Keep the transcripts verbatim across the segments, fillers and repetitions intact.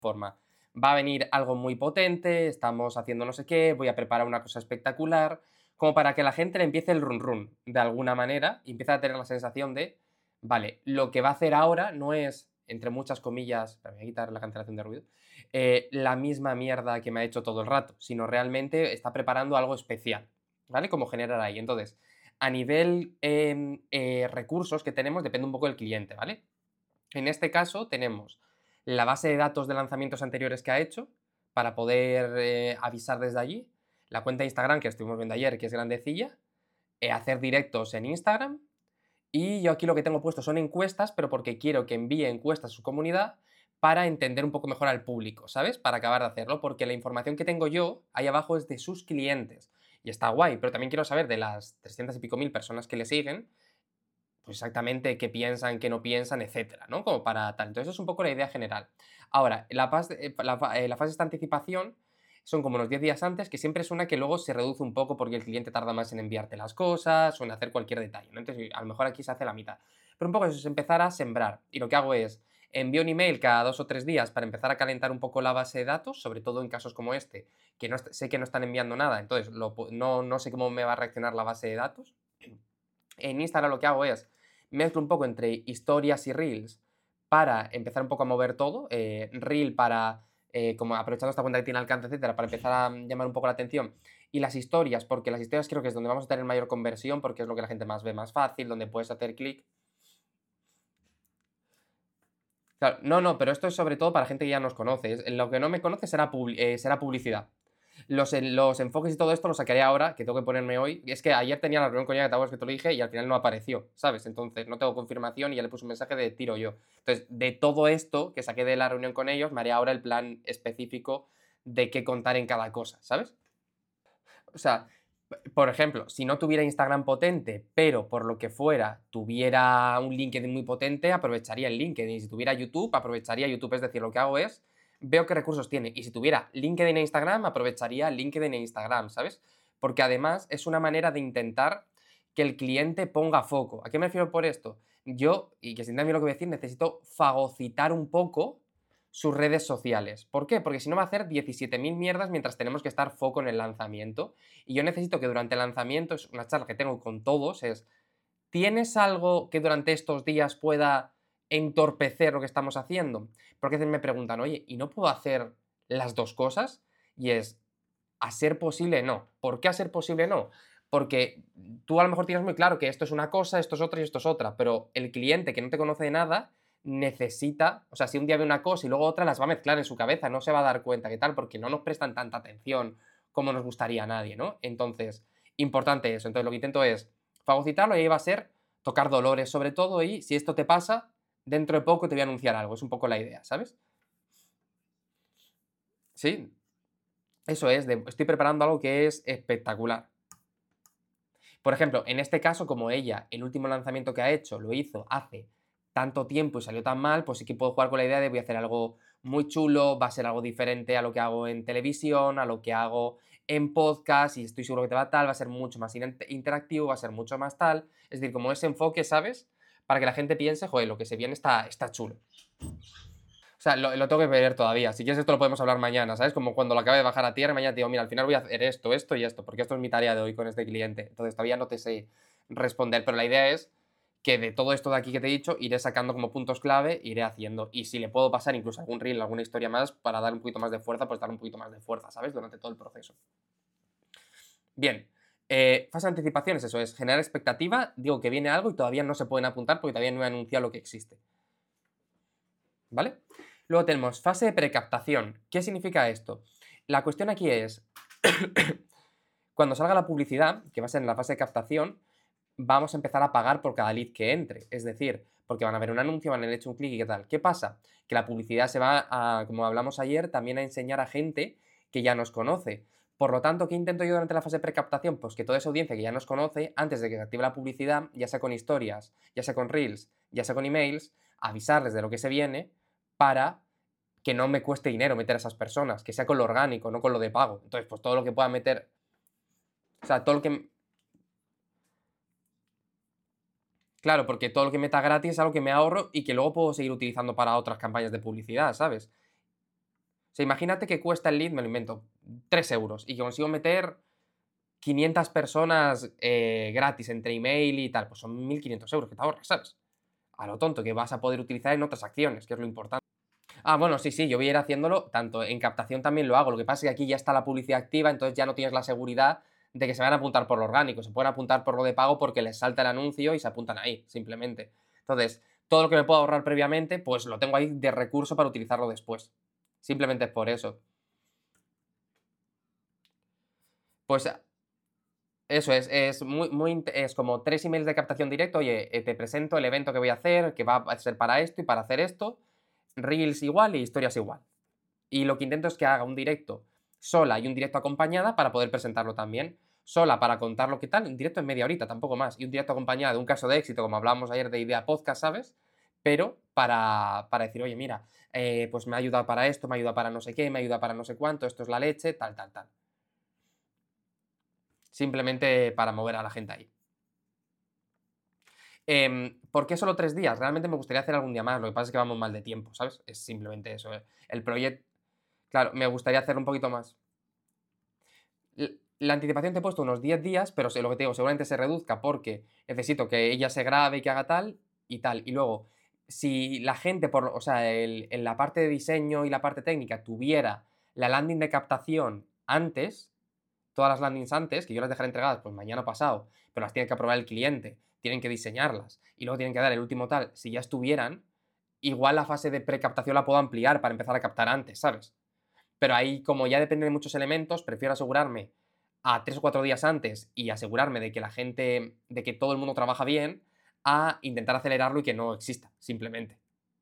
forma. Va a venir algo muy potente, estamos haciendo no sé qué, voy a preparar una cosa espectacular, como para que la gente le empiece el run run de alguna manera y empiece a tener la sensación de, vale, lo que va a hacer ahora no es, entre muchas comillas, espera, voy a quitar la cancelación de ruido, eh, la misma mierda que me ha hecho todo el rato, sino realmente está preparando algo especial, ¿vale? Como generar ahí. Entonces, a nivel em, eh, recursos que tenemos, depende un poco del cliente, ¿vale? En este caso tenemos la base de datos de lanzamientos anteriores que ha hecho para poder eh, avisar desde allí, la cuenta de Instagram que estuvimos viendo ayer, que es grandecilla, eh, hacer directos en Instagram, y yo aquí lo que tengo puesto son encuestas, pero porque quiero que envíe encuestas a su comunidad para entender un poco mejor al público, ¿sabes? Para acabar de hacerlo, porque la información que tengo yo ahí abajo es de sus clientes. Y está guay, pero también quiero saber de las trescientas y pico mil personas que le siguen, pues exactamente qué piensan, qué no piensan, etcétera, ¿no? Como para tal. Entonces, es un poco la idea general. Ahora, la, fase, eh, la, fa- eh, la fase de anticipación son como unos diez días antes, que siempre es una que luego se reduce un poco porque el cliente tarda más en enviarte las cosas o en hacer cualquier detalle, ¿no? Entonces, a lo mejor aquí se hace la mitad. Pero un poco eso es empezar a sembrar. Y lo que hago es, envío un email cada dos o tres días para empezar a calentar un poco la base de datos, sobre todo en casos como este, que no est- sé que no están enviando nada, entonces lo pu- no, no sé cómo me va a reaccionar la base de datos. En Instagram lo que hago es mezclo un poco entre historias y reels para empezar un poco a mover todo. Eh, reel para, eh, como aprovechando esta cuenta que tiene alcance, etcétera, para empezar a mm, llamar un poco la atención. Y las historias, porque las historias creo que es donde vamos a tener mayor conversión, porque es lo que la gente más ve más fácil, donde puedes hacer clic. Claro, no, no, pero esto es sobre todo para gente que ya nos conoce. Es- Lo que no me conoce será, publi- eh, será publicidad. Los, en- los enfoques y todo esto los sacaré ahora, que tengo que ponerme hoy. Es que ayer tenía la reunión con ella, ¿te acuerdas que te lo dije? Y al final no apareció, ¿sabes? Entonces no tengo confirmación y ya le puse un mensaje de tiro yo. Entonces, de todo esto que saqué de la reunión con ellos, me haré ahora el plan específico de qué contar en cada cosa, ¿sabes? O sea, por ejemplo, si no tuviera Instagram potente, pero por lo que fuera tuviera un LinkedIn muy potente, aprovecharía el LinkedIn. Si tuviera YouTube, aprovecharía YouTube. Es decir, lo que hago es, veo qué recursos tiene. Y si tuviera LinkedIn e Instagram, aprovecharía LinkedIn e Instagram, ¿sabes? Porque además es una manera de intentar que el cliente ponga foco. ¿A qué me refiero por esto? Yo, y que se entienda bien lo que voy a decir, necesito fagocitar un poco sus redes sociales. ¿Por qué? Porque si no va a hacer diecisiete mil mierdas mientras tenemos que estar foco en el lanzamiento. Y yo necesito que durante el lanzamiento, es una charla que tengo con todos, es, ¿tienes algo que durante estos días pueda entorpecer lo que estamos haciendo? Porque a veces me preguntan, oye, ¿y no puedo hacer las dos cosas? Y es, a ser posible no. ¿Por qué a ser posible no? Porque tú a lo mejor tienes muy claro que esto es una cosa, esto es otra y esto es otra, pero el cliente que no te conoce de nada necesita, o sea, si un día ve una cosa y luego otra, las va a mezclar en su cabeza, no se va a dar cuenta que tal, porque no nos prestan tanta atención como nos gustaría a nadie, ¿no? Entonces, importante eso. Entonces, lo que intento es fagocitarlo y ahí va a ser tocar dolores sobre todo y si esto te pasa, dentro de poco te voy a anunciar algo. Es un poco la idea, ¿sabes? Sí, eso es, de- estoy preparando algo que es espectacular. Por ejemplo, en este caso, como ella, el último lanzamiento que ha hecho lo hizo hace tanto tiempo y salió tan mal, pues sí que puedo jugar con la idea de voy a hacer algo muy chulo, va a ser algo diferente a lo que hago en televisión, a lo que hago en podcast, y estoy seguro que te va tal, va a ser mucho más in- interactivo, va a ser mucho más tal. Es decir, como ese enfoque, ¿sabes? Para que la gente piense, joder, lo que se viene está, está chulo. O sea, lo, lo tengo que ver todavía. Si quieres, esto lo podemos hablar mañana, ¿sabes? Como cuando lo acabe de bajar a tierra, mañana te digo, mira, al final voy a hacer esto, esto y esto, porque esto es mi tarea de hoy con este cliente. Entonces, todavía no te sé responder, pero la idea es que de todo esto de aquí que te he dicho, iré sacando como puntos clave, iré haciendo. Y si le puedo pasar incluso algún reel, alguna historia más, para dar un poquito más de fuerza, pues dar un poquito más de fuerza, ¿sabes? Durante todo el proceso. Bien. Eh, fase de anticipación es eso, es generar expectativa. Digo que viene algo y todavía no se pueden apuntar porque todavía no he anunciado lo que existe. ¿Vale? Luego tenemos fase de precaptación. ¿Qué significa esto? La cuestión aquí es, cuando salga la publicidad, que va a ser en la fase de captación, vamos a empezar a pagar por cada lead que entre. Es decir, porque van a ver un anuncio, van a haber hecho un clic y qué tal. ¿Qué pasa? Que la publicidad se va a, como hablamos ayer, también a enseñar a gente que ya nos conoce. Por lo tanto, ¿qué intento yo durante la fase de precaptación? Pues que toda esa audiencia que ya nos conoce, antes de que se active la publicidad, ya sea con historias, ya sea con reels, ya sea con emails, avisarles de lo que se viene para que no me cueste dinero meter a esas personas, que sea con lo orgánico, no con lo de pago. Entonces, pues todo lo que pueda meter, o sea, todo lo que, claro, porque todo lo que meta gratis es algo que me ahorro y que luego puedo seguir utilizando para otras campañas de publicidad, ¿sabes? sea, imagínate que cuesta el lead, me lo invento, tres euros y que consigo meter quinientas personas eh, gratis entre email y tal, pues son mil quinientos euros que te ahorras, ¿sabes? A lo tonto, que vas a poder utilizar en otras acciones, que es lo importante. Ah, bueno, sí, sí, yo voy a ir haciéndolo, tanto en captación también lo hago, lo que pasa es que aquí ya está la publicidad activa, entonces ya no tienes la seguridad de que se van a apuntar por lo orgánico, se pueden apuntar por lo de pago porque les salta el anuncio y se apuntan ahí, simplemente. Entonces, todo lo que me puedo ahorrar previamente, pues lo tengo ahí de recurso para utilizarlo después. Simplemente es por eso. Pues eso es, es muy, muy, int- es como tres emails de captación directo. Oye, eh, te presento el evento que voy a hacer, que va a ser para esto y para hacer esto. Reels igual y historias igual. Y lo que intento es que haga un directo sola y un directo acompañada para poder presentarlo también. Sola para contar lo que tal, un directo en media horita, tampoco más. Y un directo acompañado de un caso de éxito, como hablábamos ayer de Idea Podcast, ¿sabes? Pero para, para decir, oye, mira, eh, pues me ha ayudado para esto, me ha ayudado para no sé qué, me ha ayudado para no sé cuánto, esto es la leche, tal, tal, tal. Simplemente para mover a la gente ahí. Em, ¿por qué solo tres días? Realmente me gustaría hacer algún día más, lo que pasa es que vamos mal de tiempo, ¿sabes? Es simplemente eso. eh. El proyecto, claro, me gustaría hacerlo un poquito más. L- La anticipación te he puesto unos diez días, pero sé lo que te digo, seguramente se reduzca porque necesito que ella se grabe y que haga tal y tal. Y luego, si la gente, por, lo- o sea, el- en la parte de diseño y la parte técnica tuviera la landing de captación antes, todas las landings antes, que yo las dejaré entregadas pues mañana pasado, pero las tiene que aprobar el cliente, tienen que diseñarlas y luego tienen que dar el último tal, si ya estuvieran, igual la fase de precaptación la puedo ampliar para empezar a captar antes, ¿sabes? Pero ahí, como ya depende de muchos elementos, prefiero asegurarme a tres o cuatro días antes y asegurarme de que la gente, de que todo el mundo trabaja bien, a intentar acelerarlo y que no exista, simplemente.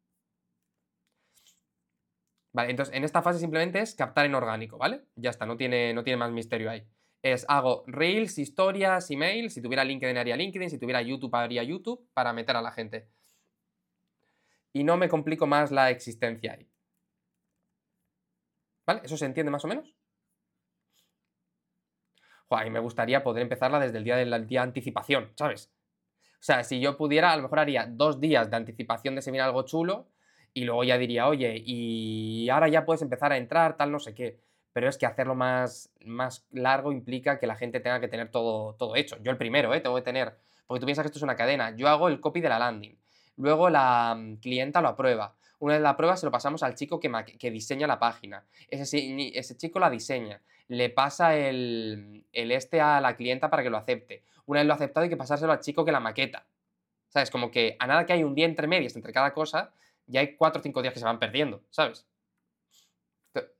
Vale, entonces en esta fase simplemente es captar en orgánico, ¿vale? Ya está, no tiene, no tiene más misterio ahí. Es, hago reels, historias, email, si tuviera LinkedIn haría LinkedIn, si tuviera YouTube haría YouTube para meter a la gente. Y no me complico más la existencia ahí. ¿Vale? ¿Eso se entiende más o menos? Joder, y me gustaría poder empezarla desde el día de la día de anticipación, ¿sabes? O sea, si yo pudiera, a lo mejor haría dos días de anticipación de si viene algo chulo y luego ya diría, oye, y ahora ya puedes empezar a entrar, tal, no sé qué. Pero es que hacerlo más, más largo implica que la gente tenga que tener todo, todo hecho. Yo el primero, ¿eh? Tengo que tener, porque tú piensas que esto es una cadena. Yo hago el copy de la landing. Luego la mm, clienta lo aprueba. Una vez la aprueba, se lo pasamos al chico que, maqui- que diseña la página. Ese, si- ese chico la diseña. Le pasa el, el este a la clienta para que lo acepte. Una vez lo ha aceptado, hay que pasárselo al chico que la maqueta. ¿Sabes? Como que a nada que hay un día entre medias entre cada cosa, ya hay cuatro o cinco días que se van perdiendo, ¿sabes? Te-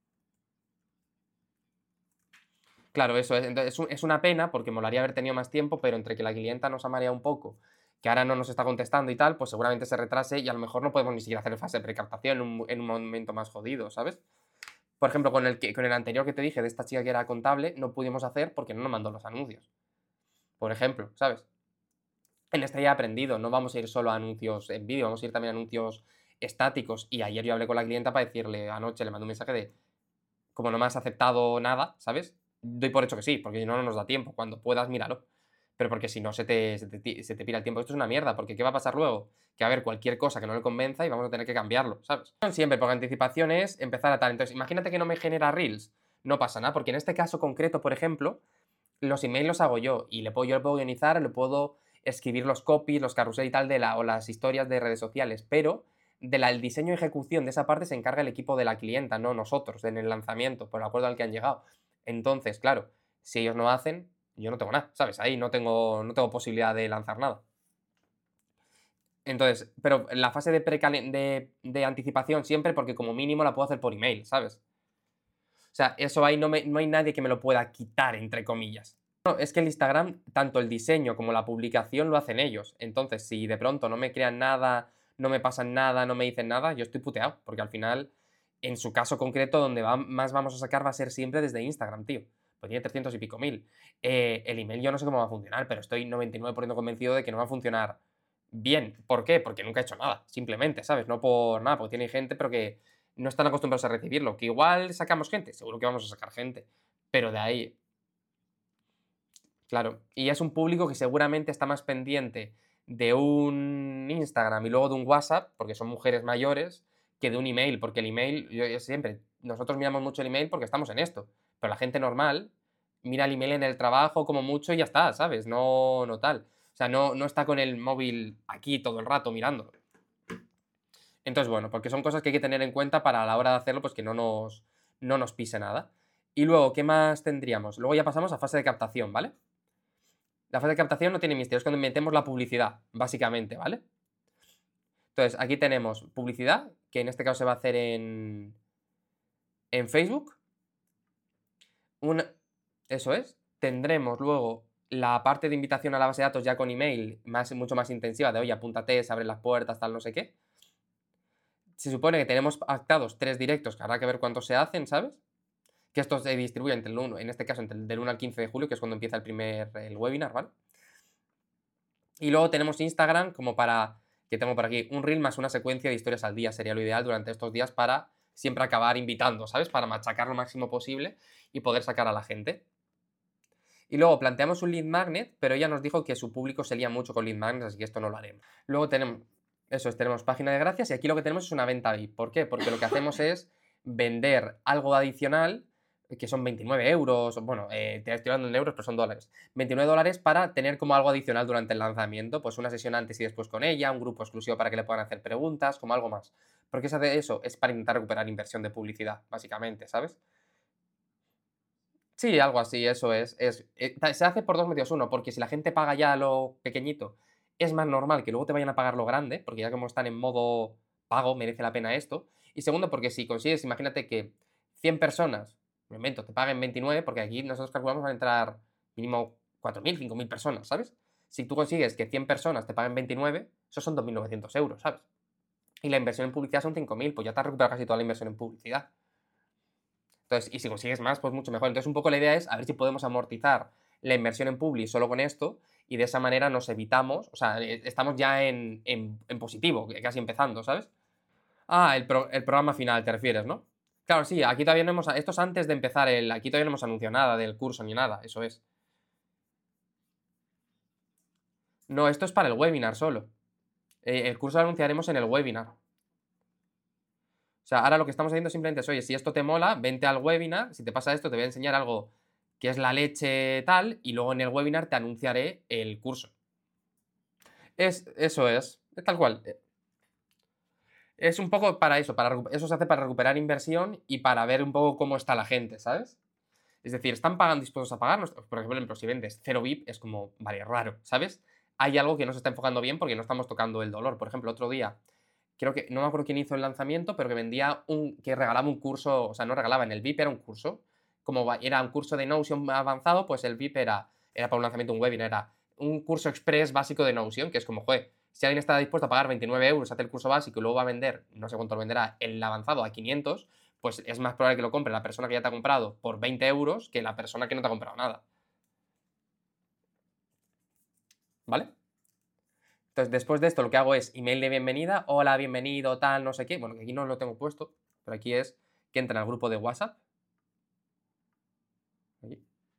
Claro, eso es. Entonces, es, un- es una pena porque molaría haber tenido más tiempo, pero entre que la clienta nos ha mareado un poco, que ahora no nos está contestando y tal, pues seguramente se retrase y a lo mejor no podemos ni siquiera hacer fase de precaptación en un, en un momento más jodido, ¿sabes? Por ejemplo, con el, que, con el anterior que te dije de esta chica que era contable, no pudimos hacer porque no nos mandó los anuncios. Por ejemplo, ¿sabes? En esta ya he aprendido, no vamos a ir solo a anuncios en vídeo, vamos a ir también a anuncios estáticos. Y ayer yo hablé con la clienta para decirle, anoche le mandé un mensaje de, como no me has aceptado nada, ¿sabes? Doy por hecho que sí, porque si no, no nos da tiempo. Cuando puedas, míralo. Pero porque si no, se te, se te, ti- se te pira el tiempo. Esto es una mierda, porque ¿qué va a pasar luego? Que va a haber cualquier cosa que no le convenza y vamos a tener que cambiarlo, ¿sabes? Siempre, porque anticipación es empezar a tal. Entonces, imagínate que no me genera reels. No pasa nada, porque en este caso concreto, por ejemplo, los emails los hago yo y le puedo, yo le puedo guionizar, le puedo escribir los copies, los carrusel y tal de la, o las historias de redes sociales, pero de la, el diseño y ejecución de esa parte se encarga el equipo de la clienta, no nosotros, en el lanzamiento, por el acuerdo al que han llegado. Entonces, claro, si ellos no hacen, yo no tengo nada, ¿sabes? Ahí no tengo, no tengo posibilidad de lanzar nada. Entonces, pero la fase de, precalen- de, de anticipación siempre, porque como mínimo la puedo hacer por email, ¿sabes? O sea, eso ahí no, me- no hay nadie que me lo pueda quitar, entre comillas. No, es que el Instagram, tanto el diseño como la publicación lo hacen ellos. Entonces, si de pronto no me crean nada, no me pasan nada, no me dicen nada, yo estoy puteado. Porque al final, en su caso concreto, donde va- más vamos a sacar va a ser siempre desde Instagram, tío. Pues tiene trescientos y pico mil. Eh, el email yo no sé cómo va a funcionar, pero estoy noventa y nueve por ciento convencido de que no va a funcionar bien. ¿Por qué? Porque nunca he hecho nada, simplemente, ¿sabes? No por nada, porque tiene gente, pero que no están acostumbrados a recibirlo. Que igual sacamos gente, seguro que vamos a sacar gente. Pero de ahí, claro, y es un público que seguramente está más pendiente de un Instagram y luego de un WhatsApp, porque son mujeres mayores, que de un email, porque el email, yo, yo siempre, nosotros miramos mucho el email porque estamos en esto, pero la gente normal mira el email en el trabajo como mucho y ya está, ¿sabes? No, no tal. O sea, no, no está con el móvil aquí todo el rato mirándolo. Entonces, bueno, porque son cosas que hay que tener en cuenta para a la hora de hacerlo, pues que no nos, no nos pise nada. Y luego, ¿qué más tendríamos? Luego ya pasamos a fase de captación, ¿vale? La fase de captación no tiene misterio, es cuando metemos la publicidad, básicamente, ¿vale? Entonces, aquí tenemos publicidad, que en este caso se va a hacer en, en Facebook. Una, eso es. Tendremos luego la parte de invitación a la base de datos ya con email, más, mucho más intensiva, de oye, apúntate, se abren las puertas, tal, no sé qué. Se supone que tenemos pactados tres directos, que habrá que ver cuántos se hacen, ¿sabes? Que esto se distribuye entre el uno, en este caso entre el del uno al quince de julio, que es cuando empieza el primer el webinar, ¿vale? Y luego tenemos Instagram como para, que tengo por aquí, un reel más una secuencia de historias al día, sería lo ideal durante estos días para siempre acabar invitando, ¿sabes? Para machacar lo máximo posible y poder sacar a la gente. Y luego planteamos un lead magnet, pero ella nos dijo que su público se lía mucho con lead magnets, así que esto no lo haremos. Luego tenemos, eso es, tenemos página de gracias y aquí lo que tenemos es una venta V I P. ¿Por qué? Porque lo que hacemos es vender algo adicional, que son veintinueve euros, bueno, eh, te estoy hablando en euros, pero son dólares. veintinueve dólares para tener como algo adicional durante el lanzamiento, pues una sesión antes y después con ella, un grupo exclusivo para que le puedan hacer preguntas, como algo más. ¿Por qué se hace eso? Es para intentar recuperar inversión de publicidad, básicamente, ¿sabes? Sí, algo así, eso es. es eh, ta- se hace por dos motivos. Uno, porque si la gente paga ya lo pequeñito, es más normal que luego te vayan a pagar lo grande, porque ya como están en modo pago, merece la pena esto. Y segundo, porque si consigues, imagínate que cien personas, me invento, te paguen veintinueve, porque aquí nosotros calculamos van a entrar mínimo cuatro mil cinco mil personas, ¿sabes? Si tú consigues que cien personas te paguen veintinueve, esos son dos mil novecientos euros, ¿sabes? Y la inversión en publicidad son cinco mil, pues ya te has recuperado casi toda la inversión en publicidad. Entonces, y si consigues más, pues mucho mejor. Entonces, un poco la idea es a ver si podemos amortizar la inversión en Publi solo con esto y de esa manera nos evitamos, o sea, eh, estamos ya en, en- en positivo, casi empezando, ¿sabes? Ah, el, pro- el programa final, te refieres, ¿no? Claro, sí, aquí todavía no hemos, esto es antes de empezar el, aquí todavía no hemos anunciado nada del curso ni nada, eso es. No, esto es para el webinar solo. Eh, el curso lo anunciaremos en el webinar. O sea, ahora lo que estamos haciendo simplemente es, oye, si esto te mola, vente al webinar, si te pasa esto, te voy a enseñar algo que es la leche tal, y luego en el webinar te anunciaré el curso. Es, eso es, es tal cual. eh, Es un poco para eso, para, recu- eso se hace para recuperar inversión y para ver un poco cómo está la gente, ¿sabes? Es decir, ¿están pagando dispuestos a pagarnos? Por ejemplo, si vendes cero V I P, es como, vale, raro, ¿sabes? Hay algo que no se está enfocando bien porque no estamos tocando el dolor. Por ejemplo, otro día, creo que, no me acuerdo quién hizo el lanzamiento, pero que vendía un, que regalaba un curso, o sea, no regalaba, en el V I P era un curso. Como va- era un curso de Notion avanzado, pues el V I P era, era para un lanzamiento, un webinar, era un curso express básico de Notion, que es como, joder, si alguien está dispuesto a pagar veintinueve euros, hacer el curso básico y luego va a vender, no sé cuánto lo venderá, el avanzado a quinientos, pues es más probable que lo compre la persona que ya te ha comprado por veinte euros que la persona que no te ha comprado nada, ¿vale? Entonces, después de esto, lo que hago es email de bienvenida, hola, bienvenido, tal, no sé qué. Bueno, que aquí no lo tengo puesto, pero aquí es que entren al grupo de WhatsApp. Aquí.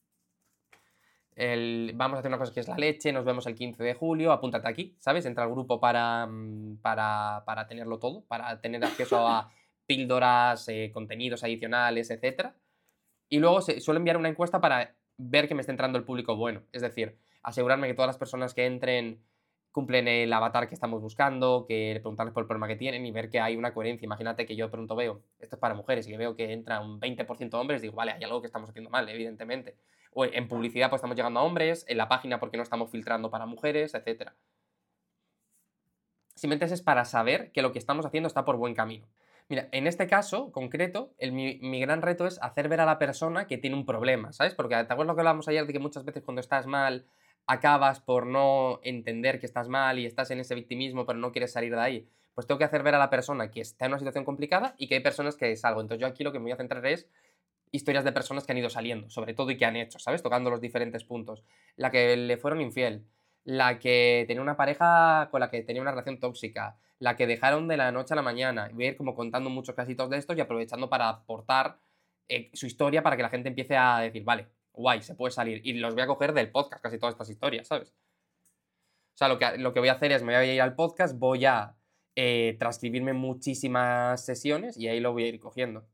El- vamos a hacer una cosa que es la leche, nos vemos el quince de julio, apúntate aquí, ¿sabes? Entra al grupo para, mm, para, para tenerlo todo, para tener acceso a píldoras, eh, contenidos adicionales, etcétera. Y luego se suelo enviar una encuesta para ver que me esté entrando el público bueno. Es decir, asegurarme que todas las personas que entren cumplen el avatar que estamos buscando, que preguntarles por el problema que tienen y ver que hay una coherencia. Imagínate que yo de pronto veo, esto es para mujeres, y que veo que entra un veinte por ciento hombres, digo, vale, hay algo que estamos haciendo mal, evidentemente. O en publicidad pues estamos llegando a hombres, en la página porque no estamos filtrando para mujeres, etcétera. Simplemente es para saber que lo que estamos haciendo está por buen camino. Mira, en este caso concreto, el, mi, mi gran reto es hacer ver a la persona que tiene un problema, ¿sabes? Porque te acuerdas lo que hablábamos ayer de que muchas veces cuando estás mal acabas por no entender que estás mal y estás en ese victimismo pero no quieres salir de ahí. Pues tengo que hacer ver a la persona que está en una situación complicada y que hay personas que salgo. Entonces yo aquí lo que me voy a centrar es historias de personas que han ido saliendo, sobre todo y que han hecho, ¿sabes? Tocando los diferentes puntos. La que le fueron infiel, la que tenía una pareja con la que tenía una relación tóxica, la que dejaron de la noche a la mañana, y voy a ir como contando muchos casitos de estos y aprovechando para aportar eh, su historia para que la gente empiece a decir, vale, guay, se puede salir. Y los voy a coger del podcast, casi todas estas historias, ¿sabes? O sea, lo que, lo que voy a hacer es, me voy a ir al podcast, voy a eh, transcribirme muchísimas sesiones y ahí lo voy a ir cogiendo.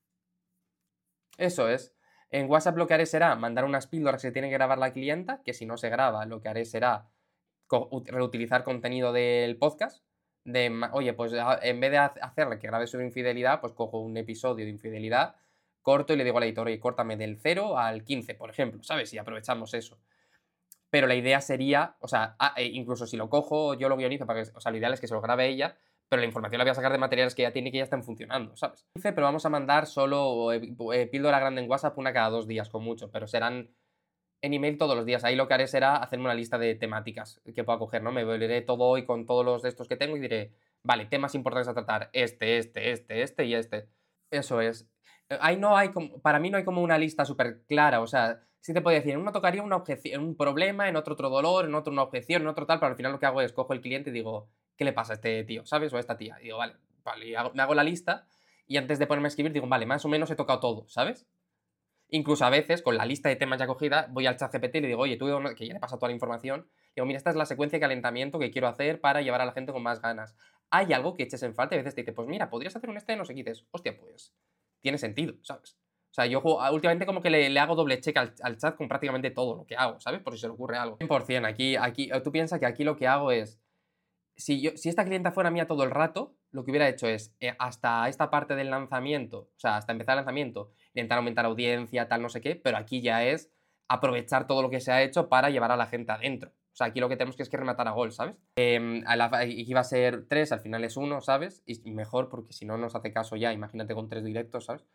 Eso es. En WhatsApp lo que haré será mandar unas píldoras que tiene que grabar la clienta, que si no se graba, lo que haré será co- ut- reutilizar contenido del podcast. De, ma- oye, pues a- en vez de ha- hacerle que grabe sobre infidelidad, pues cojo un episodio de infidelidad, corto y le digo al editor, oye, córtame del cero al quince, por ejemplo, ¿sabes? Y aprovechamos eso. Pero la idea sería, o sea, ah, eh, incluso si lo cojo, yo lo guionizo para que, o sea, lo ideal es que se lo grabe ella, pero la información la voy a sacar de materiales que ya tiene y que ya están funcionando, ¿sabes? Dice, pero vamos a mandar solo eh, eh, píldora grande en WhatsApp una cada dos días, con mucho, pero serán en email todos los días. Ahí lo que haré será hacerme una lista de temáticas que pueda coger, ¿no? Me volveré todo hoy con todos los de estos que tengo y diré, vale, temas importantes a tratar, este, este, este, este y este. Eso es. Eh, Ahí no hay como, para mí no hay como una lista súper clara, o sea, sí te puedo decir, en uno tocaría una objeción, un problema, en otro otro dolor, en otro una objeción, en otro tal, pero al final lo que hago es cojo el cliente y digo, ¿qué le pasa a este tío, ¿sabes? O a esta tía. Y digo, vale, vale, y hago- me hago la lista y antes de ponerme a escribir digo, vale, más o menos he tocado todo, ¿sabes? Incluso a veces, con la lista de temas ya cogida, voy al chat G P T y le digo, oye, tú, de dónde-?", que ya le pasa toda la información, digo, mira, esta es la secuencia de calentamiento que quiero hacer para llevar a la gente con más ganas. ¿Hay algo que eches en falta? Y a veces te dice, pues mira, podrías hacer un este de no sé qué, y dices, hostia, pues tiene sentido, ¿sabes? O sea, yo juego- últimamente como que le, le hago doble check al, al chat con prácticamente todo lo que hago, ¿sabes? Por si se le ocurre algo. cien por ciento, aquí, aquí, tú piensas que aquí lo que hago es, si, yo, si esta clienta fuera mía todo el rato, lo que hubiera hecho es, eh, hasta esta parte del lanzamiento, o sea, hasta empezar el lanzamiento, intentar aumentar audiencia, tal, no sé qué, pero aquí ya es aprovechar todo lo que se ha hecho para llevar a la gente adentro. O sea, aquí lo que tenemos que es que rematar a gol, ¿sabes? Eh, a la, y iba a ser tres, al final es uno, ¿sabes? Y mejor porque si no nos hace caso ya, imagínate con tres directos, ¿sabes?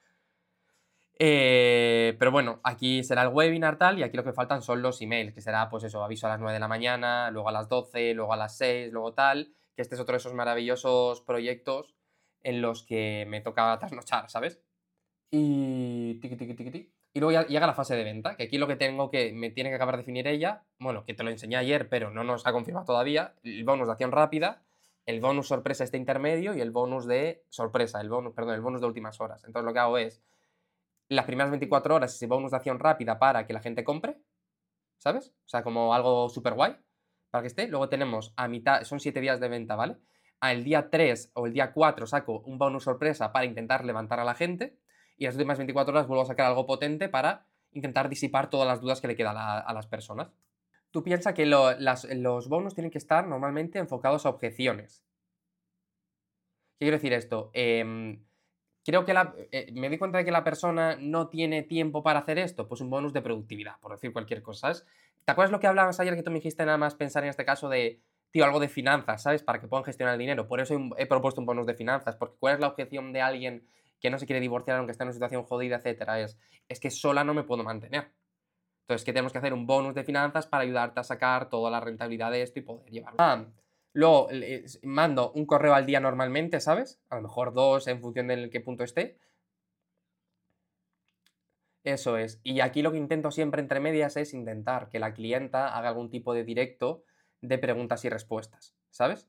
Eh, pero bueno, aquí será el webinar tal y aquí lo que faltan son los emails, que será pues eso, aviso a las nueve de la mañana, luego a las doce, luego a las seis, luego tal, que este es otro de esos maravillosos proyectos en los que me toca trasnochar, ¿sabes? Y tiqui, tiqui, tiqui, tiqui. Y luego ya llega la fase de venta, que aquí lo que tengo que me tiene que acabar de definir ella, bueno, que te lo enseñé ayer, pero no nos ha confirmado todavía, el bonus de acción rápida, el bonus sorpresa este intermedio y el bonus de sorpresa, el bonus, perdón, el bonus de últimas horas. Entonces lo que hago es las primeras veinticuatro horas ese bonus de acción rápida para que la gente compre, ¿sabes? O sea, como algo súper guay para que esté. Luego tenemos a mitad, son siete días de venta, ¿vale? Al día tres o el día cuatro saco un bonus sorpresa para intentar levantar a la gente y las últimas veinticuatro horas vuelvo a sacar algo potente para intentar disipar todas las dudas que le quedan a, a las personas. Tú piensas que lo- las- los bonus tienen que estar normalmente enfocados a objeciones. ¿Qué quiero decir esto? Em, creo que la, eh, me doy cuenta de que la persona no tiene tiempo para hacer esto, pues un bonus de productividad, por decir cualquier cosa, ¿sabes? ¿Te acuerdas lo que hablabas ayer que tú me dijiste nada más pensar en este caso de, tío, algo de finanzas, ¿sabes? Para que puedan gestionar el dinero. Por eso he, he propuesto un bonus de finanzas, porque ¿cuál es la objeción de alguien que no se quiere divorciar aunque está en una situación jodida, etcétera? Es, es que sola no me puedo mantener. Entonces, ¿qué tenemos que hacer? Un bonus de finanzas para ayudarte a sacar toda la rentabilidad de esto y poder llevarlo. Ah, luego le- mando un correo al día normalmente, ¿sabes? A lo mejor dos en función de en qué punto esté. Eso es. Y aquí lo que intento siempre entre medias es intentar que la clienta haga algún tipo de directo de preguntas y respuestas, ¿sabes?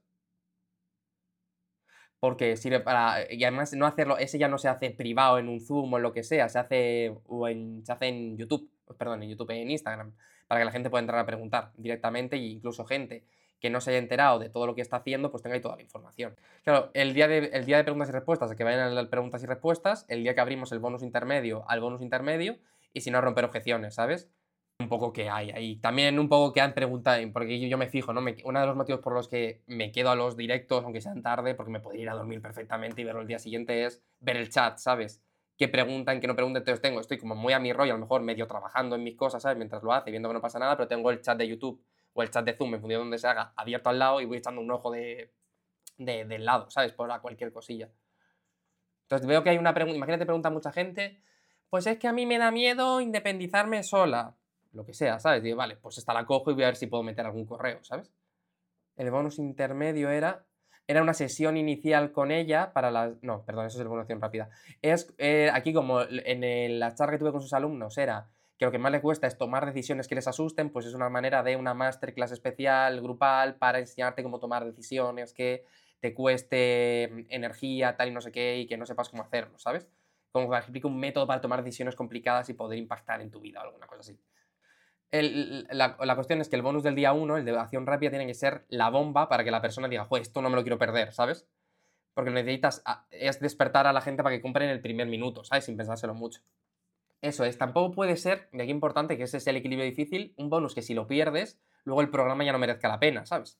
Porque sirve para. Y además no hacerlo, ese ya no se hace privado en un Zoom o en lo que sea, se hace, o en, se hace en YouTube, perdón, en YouTube, en Instagram, para que la gente pueda entrar a preguntar directamente e incluso gente que no se haya enterado de todo lo que está haciendo, pues tenga ahí toda la información. Claro, el día de, el día de preguntas y respuestas, que vayan a las preguntas y respuestas, el día que abrimos el bonus intermedio al bonus intermedio, y si no, romper objeciones, ¿sabes? Un poco que hay ahí. También un poco que han preguntado, porque yo, yo me fijo, ¿no? Me- uno de los motivos por los que me quedo a los directos, aunque sean tarde, porque me podría ir a dormir perfectamente y verlo el día siguiente, es ver el chat, ¿sabes? ¿Qué preguntan, qué no preguntan? Entonces tengo, estoy como muy a mi rollo, a lo mejor medio trabajando en mis cosas, ¿sabes? Mientras lo hace, viendo que no pasa nada, pero tengo el chat de YouTube o el chat de Zoom, en función de donde se haga, abierto al lado y voy echando un ojo de, de- del lado, ¿sabes? Por a cualquier cosilla. Entonces veo que hay una pregunta, imagínate, pregunta mucha gente, pues es que a mí me da miedo independizarme sola, lo que sea, ¿sabes? Digo, vale, pues esta la cojo y voy a ver si puedo meter algún correo, ¿sabes? El bonus intermedio era, era una sesión inicial con ella para las, no, perdón, eso es el bonus de acción rápida. Es, eh, aquí como en el- la charla que tuve con sus alumnos era que lo que más le cuesta es tomar decisiones que les asusten, pues es una manera de una masterclass especial, grupal, para enseñarte cómo tomar decisiones que te cueste mm, energía, tal y no sé qué, y que no sepas cómo hacerlo, ¿sabes? Como que explica un método para tomar decisiones complicadas y poder impactar en tu vida o alguna cosa así. el- la, la cuestión es que el bonus del día uno, el de acción rápida, tiene que ser la bomba para que la persona diga, joder, esto no me lo quiero perder, ¿sabes? Porque necesitas, a- es despertar a la gente para que compre en el primer minuto, ¿sabes? Sin pensárselo mucho. Eso es, tampoco puede ser, de aquí importante, que ese es el equilibrio difícil, un bonus que si lo pierdes, luego el programa ya no merezca la pena, ¿sabes?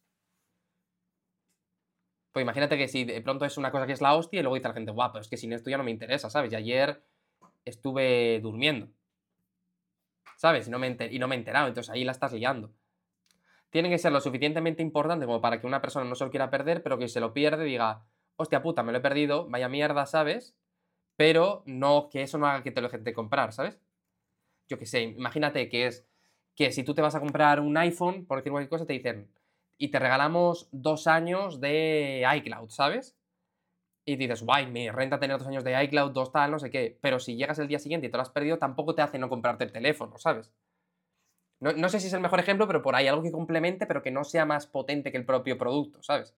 Pues imagínate que si de pronto es una cosa que es la hostia y luego dice la gente, guau, pero es que sin esto ya no me interesa, ¿sabes? Y ayer estuve durmiendo, ¿sabes? Y no me, enter- y no me he enterado, entonces ahí la estás liando. Tiene que ser lo suficientemente importante como para que una persona no se lo quiera perder, pero que se lo pierde y diga, hostia puta, me lo he perdido, vaya mierda, ¿sabes? Pero no, que eso no haga que te lo dejes de comprar, ¿sabes? Yo qué sé, imagínate que es que si tú te vas a comprar un iPhone, por decir cualquier cosa, te dicen, y te regalamos dos años de iCloud, ¿sabes? Y dices, guay, me renta tener dos años de iCloud, dos tal, no sé qué. Pero si llegas el día siguiente y te lo has perdido, tampoco te hace no comprarte el teléfono, ¿sabes? No, no sé si es el mejor ejemplo, pero por ahí algo que complemente, pero que no sea más potente que el propio producto, ¿sabes?